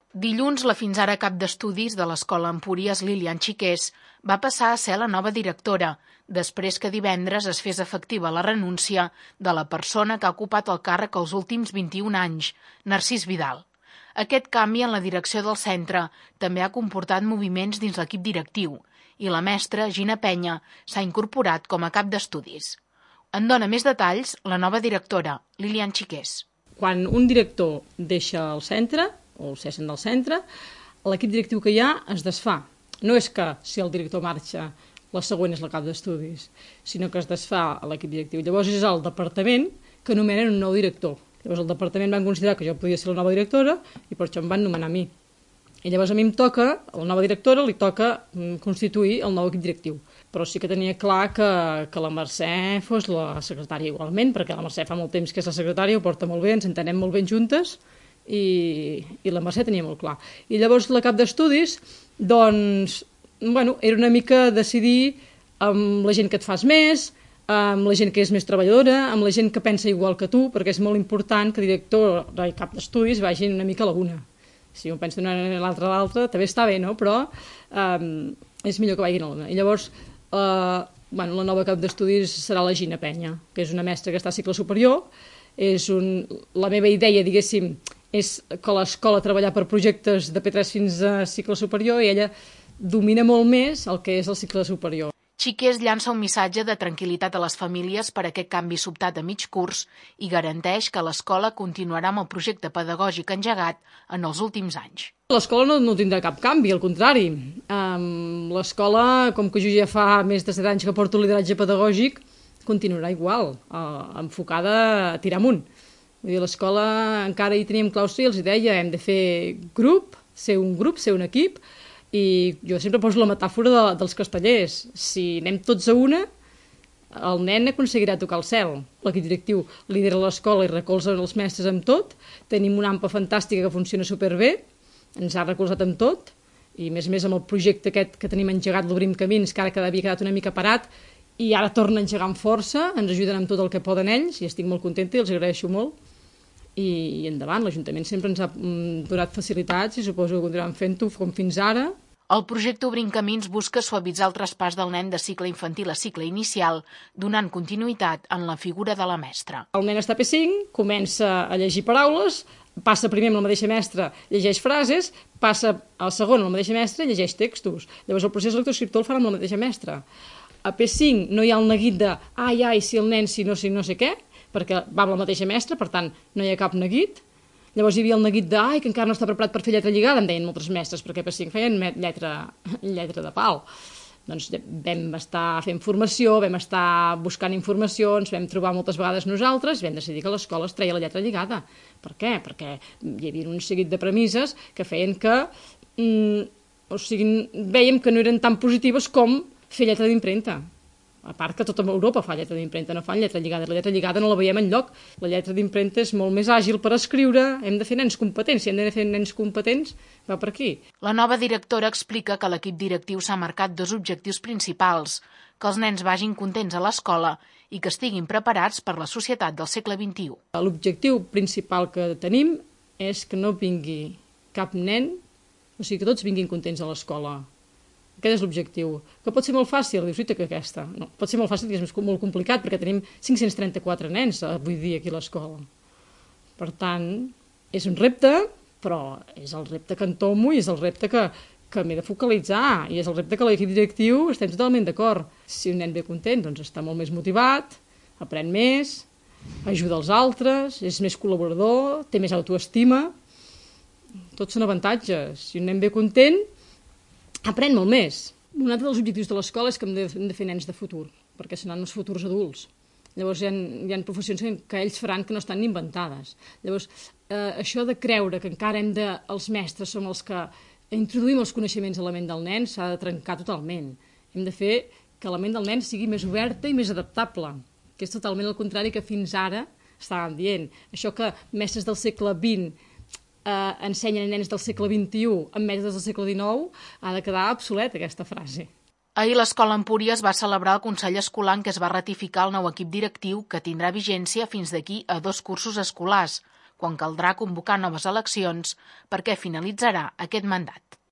Dilluns, la fins ara cap d'estudis de l'Escola Empúries, Lilian Xiqués, va passar a ser la nova directora, després que divendres es fes efectiva la renúncia de la persona que ha ocupat el càrrec els últims 21 anys, Narcís Vidal. Aquest canvi en la direcció del centre també ha comportat moviments dins l'equip directiu i la mestra, Gina Penya, s'ha incorporat com a cap d'estudis. En dona més detalls la nova directora, Lilian Xiqués. Quan un director deixa el centre, o el cessen del centre, l'equip directiu que hi ha es desfà. No és que si el director marxa, la següent és la cap d'estudis, sinó que es desfà l'equip directiu. Llavors és el departament que nomenen un nou director. Llavors el departament van considerar que jo podia ser la nova directora i per això em van nomenar a mi. I llavors a mi em toca, a la nova directora li toca constituir el nou equip directiu. Però sí que tenia clar que la Mercè fos la secretària igualment, perquè la Mercè fa molt temps que és la secretària, ho porta molt bé, ens entenem molt ben juntes, i la Mercè tenia molt clar. I llavors la cap d'estudis, doncs, era una mica decidir amb la gent que et fas més, amb la gent que és més treballadora, amb la gent que pensa igual que tu, perquè és molt important que director i cap d'estudis vagin una mica a la una. Si un pensa d'una manera l'altra a l'altra, també està bé, no? Però és millor que vagin a la una. I llavors, la nova cap d'estudis serà la Gina Penya, que és una mestra que està a cicle superior. La meva idea, diguéssim, és que l'escola treballar per projectes de P3 fins a cicle superior i ella domina molt més el que és el cicle superior. Xiqués llança un missatge de tranquil·litat a les famílies per aquest canvi sobtat a mig curs i garanteix que l'escola continuarà amb el projecte pedagògic engegat en els últims anys. L'escola no tindrà cap canvi, al contrari. L'escola, com que jo ja fa més de 7 anys que porto lideratge pedagògic, continuarà igual, enfocada a tirar amunt. Vull dir, l'escola encara hi teníem claustre i els deia hem de fer ser un equip, i jo sempre poso la metàfora dels castellers. Si anem tots a una, el nen aconseguirà tocar el cel. L'equip directiu lidera l'escola i recolza els mestres amb tot. Tenim una AMPA fantàstica que funciona superbé, ens ha recolzat amb tot, i a més amb el projecte aquest que tenim engegat, l'Obrim Camins, que ara havia quedat una mica parat, i ara torna a engegar amb força, ens ajuden amb tot el que poden ells, i estic molt contenta i els agraeixo molt. I endavant, l'Ajuntament sempre ens ha donat facilitats i suposo que continuaran fent-ho com fins ara. El projecte Obrim Camins busca suavitzar el traspàs del nen de cicle infantil a cicle inicial, donant continuïtat en la figura de la mestra. El nen està a P5, comença a llegir paraules, passa primer amb la mateixa mestra, llegeix frases, passa al segon amb la mateixa mestra, llegeix textos. Llavors el procés lectoescriptor el farà amb la mateixa mestra. A P5 no hi ha el neguit de ai, si el nen, si no sé què, perquè va amb la mateixa mestra, per tant, no hi ha cap neguit. Llavors hi havia el neguit de que encara no està preparat per fer lletra lligada, em deien moltes mestres, perquè per 5 feien lletra de pal. Doncs vam estar fent formació, vam estar buscant informacions, vam trobar moltes vegades nosaltres, vam decidir que l'escola es treia la lletra lligada. Per què? Perquè hi havia un seguit de premisses que feien que vèiem que no eren tan positives com fer lletra d'impremta. A part que tota Europa fa lletra d'impremta, no fan lletra lligada. La lletra lligada no la veiem enlloc. La lletra d'impremta és molt més àgil per escriure. Hem de fer nens competents. Si hem de fer nens competents, va per aquí. La nova directora explica que l'equip directiu s'ha marcat 2 objectius principals: que els nens vagin contents a l'escola i que estiguin preparats per la societat del segle XXI. L'objectiu principal que tenim és que no vingui cap nen, o sigui, que tots vinguin contents a l'escola. Aquest és l'objectiu. Que pot ser molt fàcil, dius, que aquesta. No, pot ser molt fàcil i és molt complicat, perquè tenim 534 nens avui dia aquí a l'escola. Per tant, és un repte, però és el repte que entomo i és el repte que m'he de focalitzar, i és el repte que l'equip directiu estem totalment d'acord. Si un nen ve content, doncs està molt més motivat, aprèn més, ajuda els altres, és més col·laborador, té més autoestima. Tots són avantatges. Si un nen ve content, aprèn molt més. Un altre dels objectius de l'escola és que hem de fer nens de futur, perquè seran els futurs adults. Llavors hi ha professions que ells faran que no estan ni inventades. Llavors, això de creure que encara els mestres som els que introduïm els coneixements a la ment del nen s'ha de trencar totalment. Hem de fer que la ment del nen sigui més oberta i més adaptable, que és totalment el contrari que fins ara estàvem dient. Això que mestres del segle XX ensenyen a nens del segle XXI amb mestres del segle XIX, ha de quedar obsoleta aquesta frase. Ahir l'Escola Empúries va celebrar el Consell Escolar en què es va ratificar el nou equip directiu que tindrà vigència fins d'aquí a 2 cursos escolars, quan caldrà convocar noves eleccions perquè finalitzarà aquest mandat.